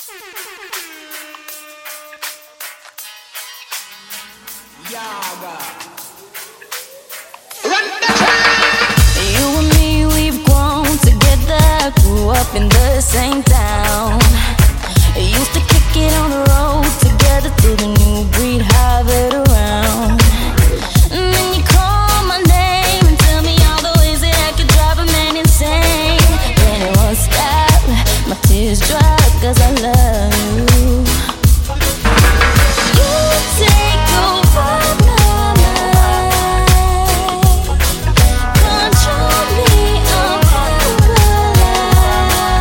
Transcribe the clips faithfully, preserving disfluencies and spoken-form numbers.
Yaga. You and me, we've grown together, grew up in the same town. Used to kick it on the road together through the new breed, Harvard around. And then you call my name and tell me all the ways that I could drive a man insane. Then it won't stop, my tears drop, cause I love you. You take over my mind, control me, I'm paralyzed.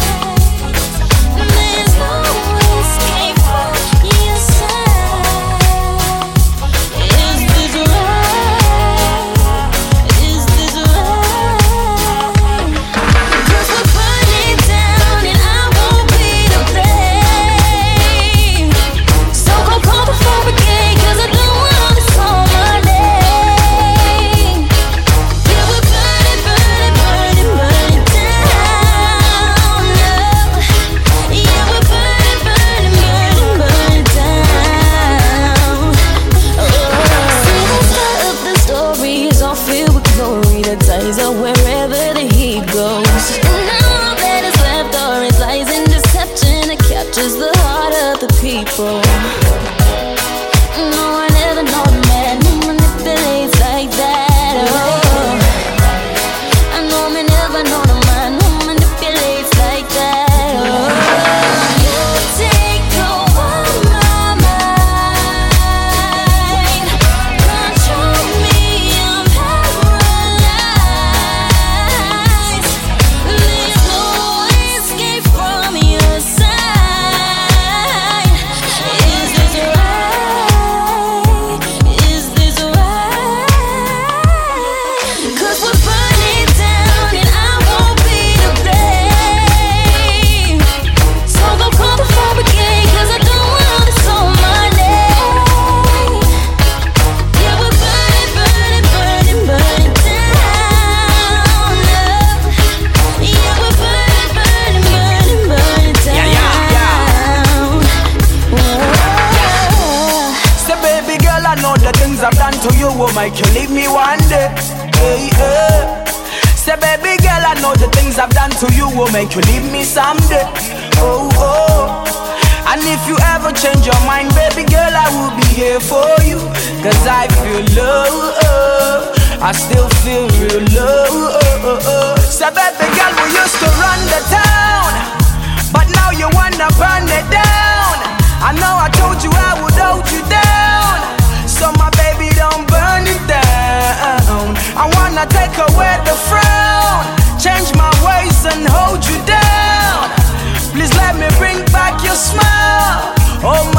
There's no escape from your side. Is this right? Is this right? 'Cause we'll burn it down and I won't be to blame. So go call the fire brigade, 'cause I don't want this on my name. Yeah, we're burning, burning, burning, burning down. Yeah, we're burning, burning, burning, burning down. See, the start of the story is all filled with glory that ties up wherever the heat goes. And now all that is left are his lies and deception that captures the heart of the people. No, I never know the man who manipulates like that. Oh, I know me never know the man who manipulates like that. Oh, you take over my mind, control me, I'm paralyzed. There's no escape from your side. Is this right? Is this right? 'Cause we'll burn it down and I won't be to blame. So go call the fire brigade, 'cause I don't want this on my name. Yeah, we're burning, burning, burning, burning down. Yeah, we're burning, burning, burning, burning down. Yeah, yeah, Whoa. Say, baby girl, I know the things I've done to you will make you leave me one day. Hey, hey. Say, baby girl, I know the things I've done to you will make you leave me someday. Oh, oh. And if you ever change your mind, baby girl, I will be here for you. 'Cause I feel love, I still feel real love. Say, baby girl, we used to run the town, but now you wanna burn it down. I know I told you I would hold you down, so my baby don't burn it down. I wanna take away the frown, change my ways and hold you down. Please let me bring back your smile. Oh